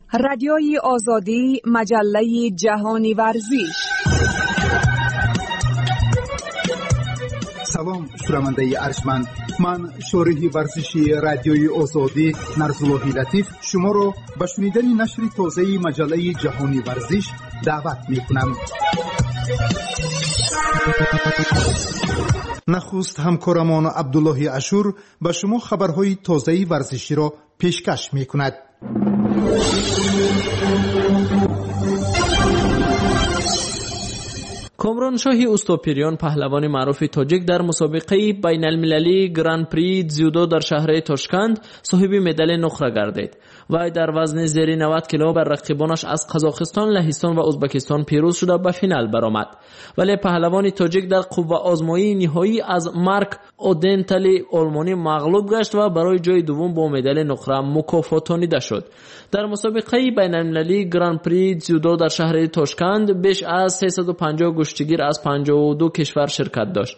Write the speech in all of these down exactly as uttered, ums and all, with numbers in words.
رادیوی آزادی، مجله جهانی ورزش. سلام شنونده ارجمند، من شارح ورزشی رادیوی آزادی نرزاللهی لطیف شما را به شنیدن نشر تازه مجله جهانی ورزش دعوت می‌کنم. نخست همکارمان عبدالله اشور به شما خبرهای تازه ورزشی را پیشکش می‌کند. کامران شاهی استوپیریان پهلوان معروف تاجیک در مسابقه بین المللی گران پری زیودو در شهر تاشکند صاحب مدال نقره گردید. وی در وزن زیر نود کیلو بر رقیبانش از قزاقستان، لهستان و ازبکستان پیروز شده به فینال برآمد. ولی پهلوان تاجیک در قوه آزمایی نهایی از مارک اودنتالی آلمانی مغلوب گشت و برای جای دوم با مدال نقره مکافاتانیده شد. در مسابقه بین المللی گران پری زیودو در شهر تاشکند بیش از سیصد و پنجاه گشتگیر از پنجاه و دو کشور شرکت داشت.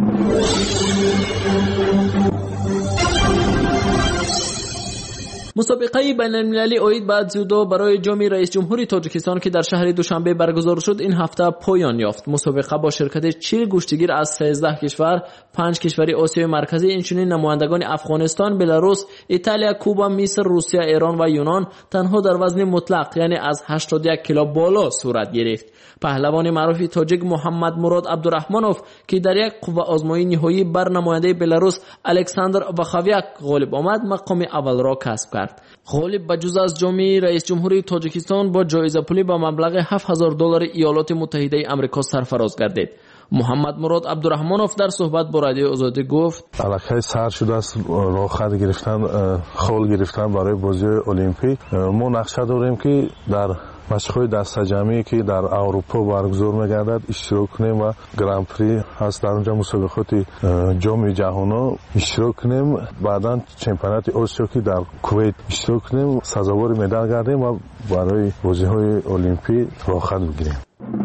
مسابقه بین المللی اوید بعد زیودو برای جام رئیس جمهوری تاجیکستان که در شهر دوشنبه برگزار شد این هفته پایان یافت. مسابقه با شرکت چهل گشتگیر از سیزده کشور، پنج کشوری آسیای مرکزی، اینچنین نمایندگان افغانستان، بلاروس، ایتالیا، کوبا، مصر، روسیه، ایران و یونان تنها در وزن مطلق یعنی از هشتاد و یک کیلو بالا صورت گرفت. پهلوان معروف تاجیک محمد مراد عبدالرحمنوف که در یک قوه آزمایی نهایی بر نماینده بلاروس الکساندر واخاویاک غالب آمد مقام اول را کسب کرد. غالب بجز از جام رئیس جمهوری تاجیکستان با جایزه پولی با مبلغ هفت هزار دلار ایالات متحده آمریکا سرفراز گردید. محمد مراد عبدالرحمنوف در صحبت با رادیو آزادی گفت: علاقه سر شده است راه خط گرفتن، خول گرفتن برای بازی المپیک. ما نقشه داریم که در مشق‌های دسته جمعی که در اروپا برگزار می‌گردد اشتراک کنیم و گران پری هست در اونجا مسابقات جام جهانی اشتراک کنیم. بعداً چمپیونات آسیا که در کویت اشتراک کنیم، سزاوار مدال گردیم و برای بازی‌های المپیک راه خط بگیریم.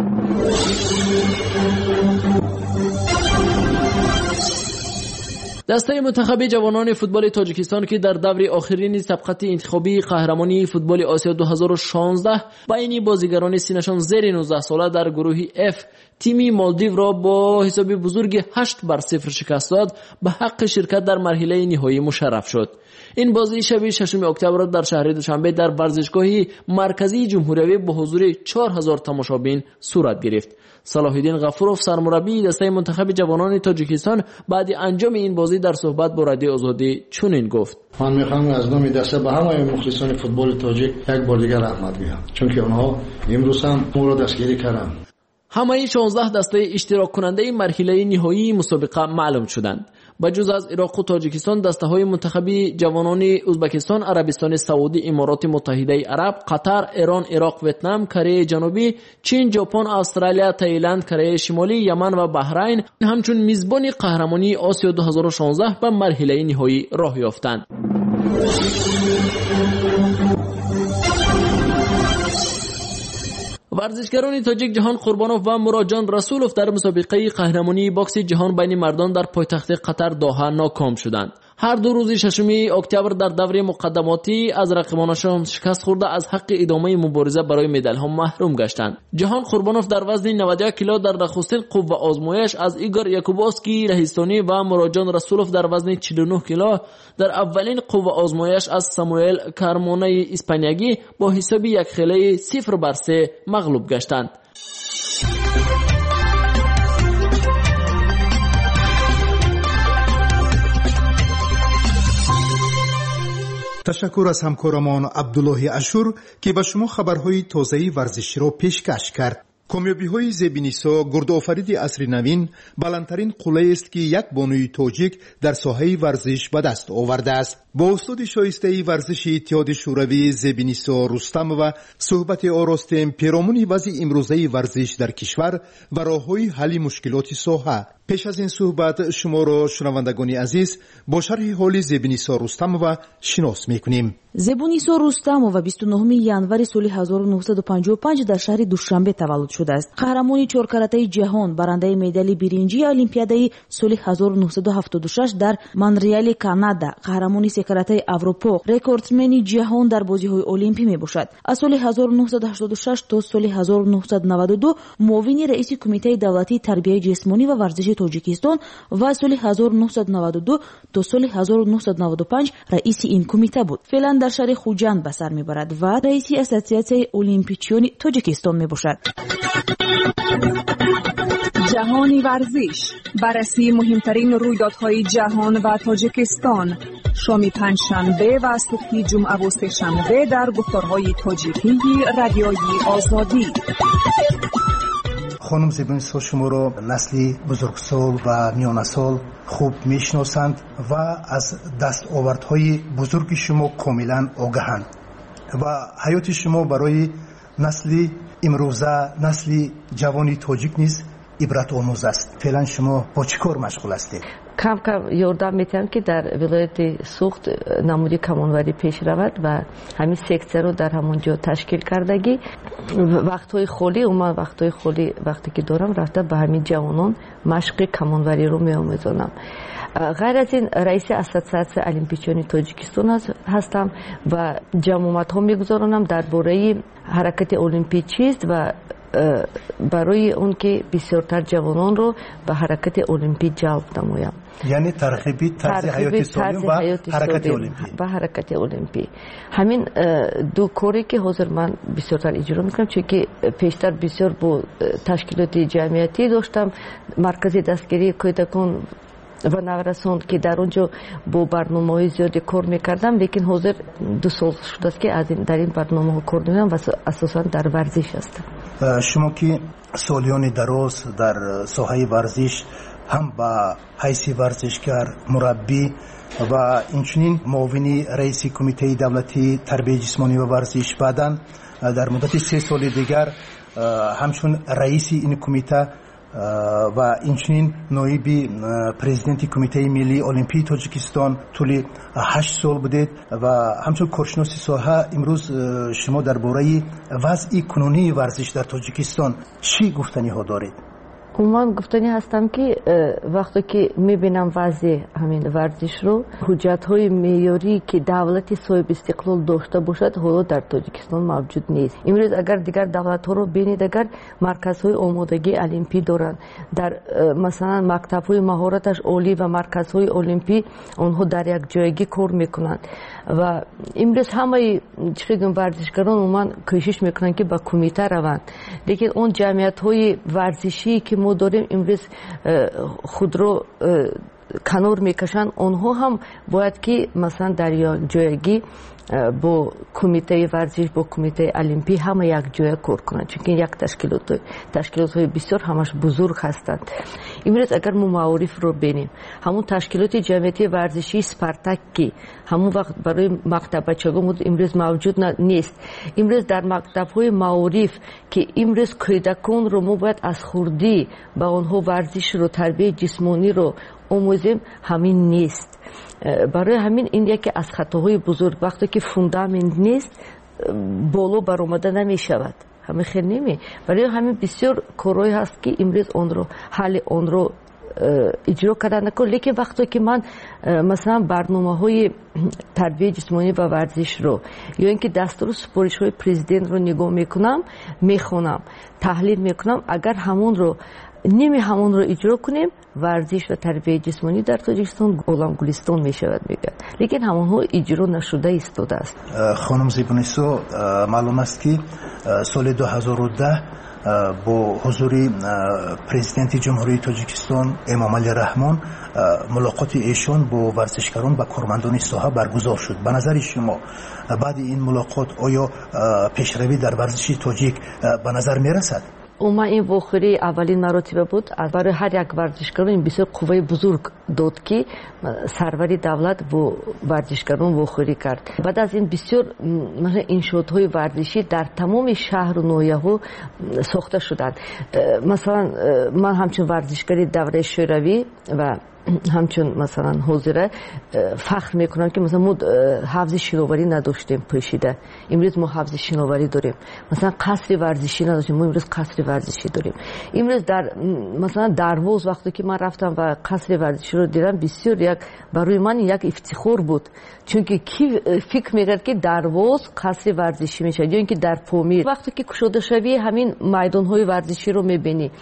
دسته منتخب جوانان فوتبال تاجیکستان که در دور آخرین سبقت انتخابی قهرمانی فوتبال آسیا دو هزار و شانزده بین بازیگران سینشان زیر نوزده ساله در گروه اف تیمی مالدیو را با حساب بزرگ هشت بر صفر شکست داد به حق شرکت در مرحله نهایی مشرف شد. این بازی شب ششم اکتبر در شهر دوشنبه در ورزشگاه مرکزی جمهوری با حضور چهار هزار تماشابین صورت گرفت. صلاح الدین غفوروف سرمربی دسته منتخب جوانان تاجیکستان بعد انجام این بازی در صحبت با رادیو آزادی چنین گفت: من میخوام از نام دسته به همه مخلصان فوتبال تاجیک یک بار دیگر رحمت بگم، چون که آنها امروز هم ما را دستگیری کردند. همه شانزده دسته اشتراک کننده مرحله نهایی مسابقه معلوم شدند. بجز از عراق و تاجیکستان دسته‌های منتخبی جوانان ازبکستان، عربستان سعودی، امارات متحده عرب، قطر، ایران، عراق، ویتنام، کره جنوبی، چین، ژاپن، استرالیا، تایلند، کره شمالی، یمن و بحرین همچون میزبان قهرمانی آسیا دو هزار و شانزده به مرحله نهایی راه یافتند. ورزشکاران تاجیک جهان قربانوف و مراجان رسولوف در مسابقه قهرمانی باکس جهان بین مردان در پایتخت قطر دوحه ناکام شدند. هر دو روز ششم اکتبر در دور مقدماتی از رقیبانشان شکست خورده از حق ادامه مبارزه برای مدال ها محروم گشتند. جهان قربانوف در وزن نود و یک کیلو در نخستین قوه آزمایش از ایگور یاکوبوفسکی لهستانی و مراجان رسولوف در وزن چهل و نه کیلو در اولین قوه آزمایش از ساموئل کارمونه اسپانیایی با حساب یک خیلی صفر بر سه مغلوب گشتند. تشکر از همکارمان عبدالله اشور که به شما خبرهای تازه ورزشی را پیشکش کرد. کامیابی‌های زبینیسا گردآفرید عصر نوین بلندترین قله است که یک بانوی تاجیک در ساحه ورزش به دست آورده است. با استاد شایسته ورزش اتحاد شوروی زبینیسا رستم و صحبت آراستیم پیرامون وضع امروزه ورزش در کشور و راه‌های حل مشکلات ساحه. پیش از این صحبت شما را شنوندگان عزیز با شرح حال زبینیسا رستم و شناس می‌کنیم. زبونیسا رستمова بیست و نهم январи соли ҳазору нуҳсаду панҷоҳу панҷ дар шаҳри душанбе таваллуд шудааст. қаҳрамони чоркаратаи ҷаҳон, барандаи медали биринҷии олимпиадаи соли ҳазору нуҳсаду ҳафтоду шаш дар Монреали, Канада, қаҳрамони раиси каратаи Аврупо, рекордсмени ҷаҳон дар бозиҳои олимпӣ мебошад. Аз соли ҳазору нуҳсаду ҳаштоду шаш то соли ҳазору нуҳсаду наваду ду муовини раиси кумитаи давлатии тарбияи ҷисмонӣ ва варзиши Тоҷикистон ва аз соли ҳазору нуҳсаду наваду ду то соли ҳазору нуҳсаду наваду панҷ раиси ин кумита буд. Феълан дар шаҳри Хуҷанд ба сар мебарад ва раиси Ассотсиатсияи олимпичиёни Тоҷикистон мебошад. ҷаҳони варзиш. барраси муҳимтарин рӯйдодҳои ҷаҳон ва Тоҷикистон. шоми панҷшанбе ва субҳи ҷумъаву сешанбе дар гуфторҳои тоҷикии радиои Озодӣ. خانم زبونیسا شما را نسلی بزرگسال و میانسال خوب میشناسند و از دستاوردهای بزرگ شما کاملا آگاهند و حیات شما برای نسلی امروزه نسلی جوانی تاجیک نیز عبرت آموز است. فعلا شما با چه کار مشغول هستید؟ کم کم یordam میتونم که در ولایت سوخت نمودی کمانوری پیش رود و همین سکتر رو در همونجا تشکیل کردگی وقتهای خالی اومد وقتهای خالی وقتی که دارم رفته به همین جوانان مشق کمانوری رو میآموزانم. غیر از این رئیس اساتسیاسیون المپیچیانی تاجیکستان هستم و جمعیت ها میگذارانم درباره حرکت المپی چیست و برای اون که بسیارتر جوانان رو به حرکت المپی جلب نمایم. یعنی ترغیبی طرز حیات سالم و حرکت المپی و حرکت المپی. همین دو کاری که حاضر من بسیارتر اجرا میکنم، چون که پیشتر بسیار با تشکیلات جمعیتی داشتم، مرکز دستگیری کودکان و نورسان که در اونجا با برنامه‌های زیادی کار میکردم، لیکن حاضر دو سال شده است که از این در این برنامه‌ها کار میکنم و اساساً در ورزش هستم. شما که سالیان دراز در ساحه ورزش هم با حیث ورزشکار، مربی و اینچنین معاون رئیس کمیته دولتی تربیت جسمانی و ورزش، بعداً در مدت سه سال دیگر همچون رئیس این کمیته و اینچنین نایب پرزیدنت کمیته ملی المپی تاجیکستان طول هشت سال بودید و همچون کارشناس ساحه، امروز شما درباره وضع کنونی ورزش در تاجیکستان چی گفتنی ها دارید؟ من گفتنی هستم که وقتی که میبینم وضع همین ورزش رو، حجت های معیاری که دولت صاحب استقلال داشته باشد حالا در تاجیکستان موجود نیست. امروز اگر دیگر دولت ها رو ببینید، اگر مرکز های آمادگی المپی دارن، در مثلا مکتب های مهارتش عالی و مرکز های المپی اونها در یک جایگی کار میکنند و امروز همه چقدر ورزشکاران اومن کوشش میکنن که با کمیته روند، لیکن اون جمعیت های ورزشی که ما داریم امروز خود رو کنار میکشن، اونها هم باید که مثلا در یک جایگی با کمیته ورزش، با کمیته المپی همه یک جای کار کنند، چون یک تشکیلات تشکیلات های بسیار همش بزرگ هستند. امروز اگر ما معارف رو ببینیم، همون تشکیلات جمعیتی ورزشی سپارتاک که همون وقت برای مکتب بچگان بود امروز موجود نیست. امروز در مکتب های معارف که امروز کودکان رو ما باید از خردی با اونها ورزش رو، تربیت جسمانی رو آموزیم، همین نیست. برای همین این یکی از خطاهای بزرگ، وقتی که فوندامنت نیست بالا برآمده نمی شود، همین خیلی نمی. برای همین بسیار کارهایی هست که امروز اون رو حل اون رو اجرا کردن نکن. لیکن وقتی که من مثلا برنامه های تربیت جسمانی و ورزش رو یا اینکه دستور سفارش های پرزیدنت رو نگاه میکنم، میخونم، تحلیل میکنم، اگر همون رو نیمی همون رو اجرا کنیم، ورزش و تربیت جسمانی در تاجیکستان غلام گلستان می شود میگن، لیکن همون ها اجرا نشده ایستاده است. خانم زیبونیسو، معلوم است که سال دو هزار و ده با حضور پرزیدنت جمهوری تاجیکستان امام علی رحمان ملاقات ایشان با ورزشکاران و کارمندان ساحه برگزار شد. به نظر شما بعد این ملاقات آیا پیشروی در ورزش تاجیک به نظر می رسد؟ اوما این واخری اولین مراتبه بود، برای هر یک ورزشکار این بسیار قوه بزرگ داد که سروری دولت با ورزشکاران واخری کرد. بعد از این بسیار انشاءات ورزشی در تمام شهر و ناحیه ها ساخته شدند. مثلا من همچون ورزشکاری دوره شوروی و همچون مثلا حوزه فخر میکنن که مثلا ما حفظ شناوری نداشتیم پیشیده، امروز ما حفظ شناوری داریم. مثلا قصر ورزشی نداشتیم، ما امروز قصر ورزشی داریم. امروز در مثلا دروازه وقتی که من رفتم و قصر ورزشی رو دیدم، بسیار یک برای من یک افتخار بود، چون که کی فکر میکرد که دروازه قصر ورزشی میشه، یا اینکه در پامیر وقتی که کشوده شوی همین میدان های ورزشی رو میبینی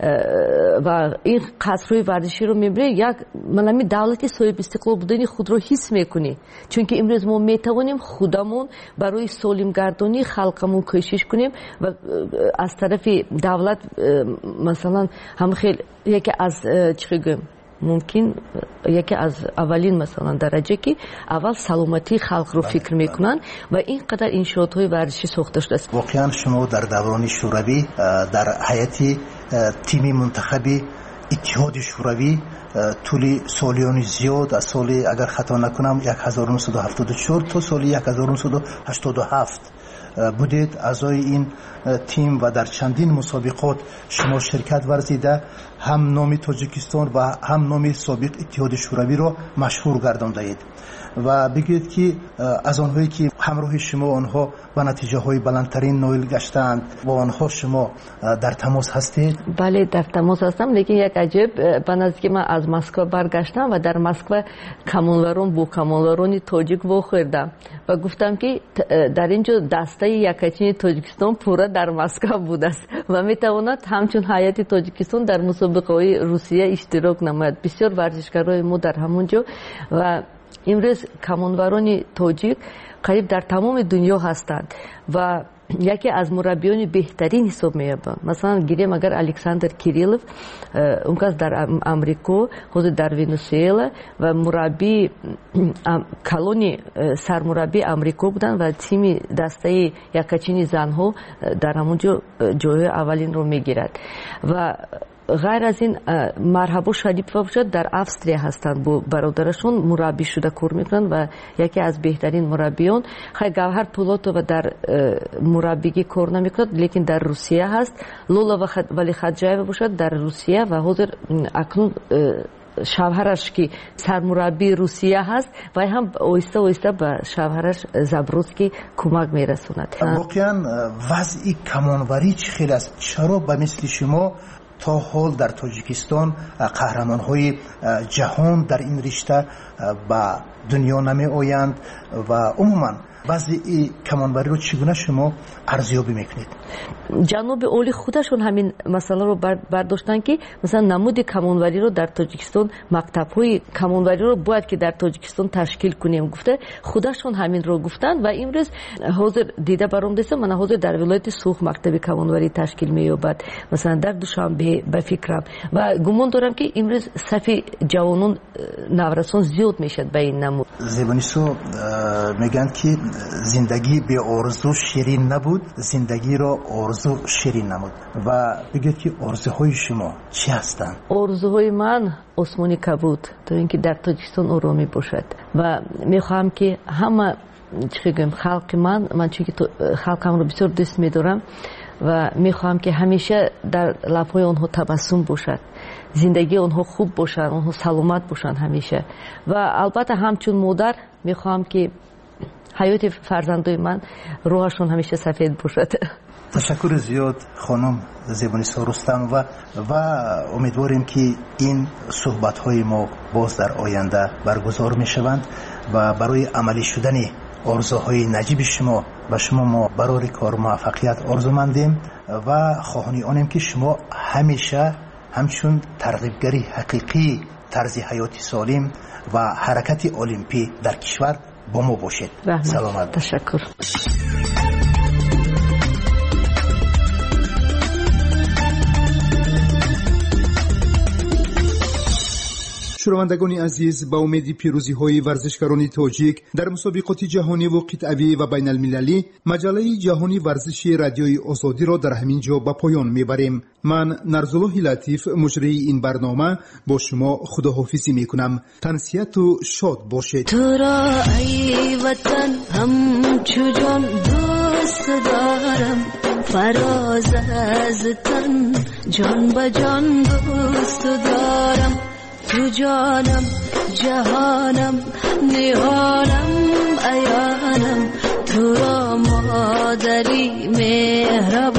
و این قصرهای ورزشی رو میبینی، یک ملمی دولت صاحب استقلال بودن خود رو حس میکنی، چون که امروز ما میتوانیم خودمون برای سالم گردانی خلقمون کوشش کنیم و از طرف دولت مثلا هم خیلی یکی از چی بگم ممکن یکی از اولین مثلا درجه که اول سلامتی خلق رو فکر میکنن و اینقدر انشاءات های ورزشی ساخته شده است. واقعا شما در دوران شوروی در هیئت تیم منتخبی اتحاد شوروی طول سالیان زیاد از سال اگر خطا نکنم هزار و نهصد و هفتاد و چهار تا سال هزار و نهصد و هشتاد و هفت بودید اعضای این تیم و در چندین مسابقات شما شرکت ورزیده، هم نام تاجیکستان و هم نام سابق اتحاد شوروی را مشهور گردانده اید و بگید که از آنهایی که همراه شما آنها به نتیجه های بلندترین نایل گشتند با آنها شما در تماس هستید؟ بله در تماس هستم، لیکن یک عجب به نزدیک من از مسکو برگشتم و در مسکو کمانوران با کمانوران تاجیک واخوردم و گفتم که در اینجا دسته یکچین تاجیکستان پورا در مسکو بوده است و میتواند همچون هیئت تاجیکستان در مسابقه های روسیه اشتراک نماید. بسیار ورزشکارای ما در همونجا و امروز کمانوران تاجیک قریب در تمام دنیا هستند و یکی از مربیان بهترین حساب می‌یابند. مثلا گیریم اگر الکساندر کیریلوف اون کس در امریکا، خود در ونزوئلا و مربی کلونی سرمربی امریکا بودن و تیم دسته یکچین زنها در همونجا جای اولین رو میگیرد و غیر از این مرحبا شریفova باشد در استریا هستند، با برادرشون مربی شده کار میکنند و یکی از بهترین مربیان. خیلی گوهر پولاتووا در مربیگی کار نمیکند لیکن در روسیه هست. لولا ولی خدجایeva باشد در روسیه و حاضر اکنون شوهرش که سرمربی روسیه هست و هم آیسته آیسته به شوهرش زبروسکی کمک میرسوند. واقعا وضع کمانوری چه خیلی است؟ چرا به مثل شما تا حال در تاجیکستان قهرمان های جهان در این رشته به دنیا نمی آیند و عموما وضع کمانوری رو چگونه شما ارزیابی میکنید؟ جناب اولی خودشون همین مسئله رو برداشتن که مثلا نمود کمانوری رو در تاجیکستان، مکتب های کمانوری رو باید که در تاجیکستان تشکیل کنیم گفته، خودشون همین رو گفتن و امروز حاضر دیده برام دسته من حاضر در ولایت سوخ مکتب کمانوری تشکیل مییابد، مثلا در دوشنبه به فکرم و گمان دارم که امروز صف جوانان نورسان زیاد میشد به این نمود. زیبانیسو میگن که زندگی به آرزو شیرین نبود، زندگی را آرزو شیرین نمود و بگید که آرزوهای شما چی هستند؟ آرزوهای من آسمانی کبود تا اینکه در تاجیکستان آرامی باشد و میخواهم که همه چی بگم خلق من من چون که خلقم رو بسیار دوست میدارم و میخواهم که همیشه در لبهای آنها تبسم باشد، زندگی آنها خوب باشد، آنها سلامت باشند همیشه و البته همچون مادر میخواهم که حیات فرزندای من روحشون همیشه سفید باشد. تشکر زیاد خانم زیبانیسا رستم و و امیدواریم که این صحبت های ما باز در آینده برگزار می شوند و برای عملی شدن آرزوهای نجیب شما و شما ما برای کار موفقیت آرزومندیم و خواهانی آنیم که شما همیشه همچون ترغیبگری حقیقی طرز حیاتی سالم و حرکت المپی در کشور با ما باشید. سلامت. تشکر. شنوندگان عزیز، با امید پیروزی های ورزشکاران تاجیک در مسابقات جهانی و قطعی و بین المللی، مجله جهانی ورزشی رادیوی آزادی را در همین جا به پایان میبریم. من نرزالله لطیف مجری این برنامه با شما خداحافظی میکنم. تنسیت و شاد باشید. تو را ای وطن همچو جان دوست دارم، فراز از تن جان به جان دوست دارم. تو جانم جهانم نهانم ایانم تو را مادری مهربان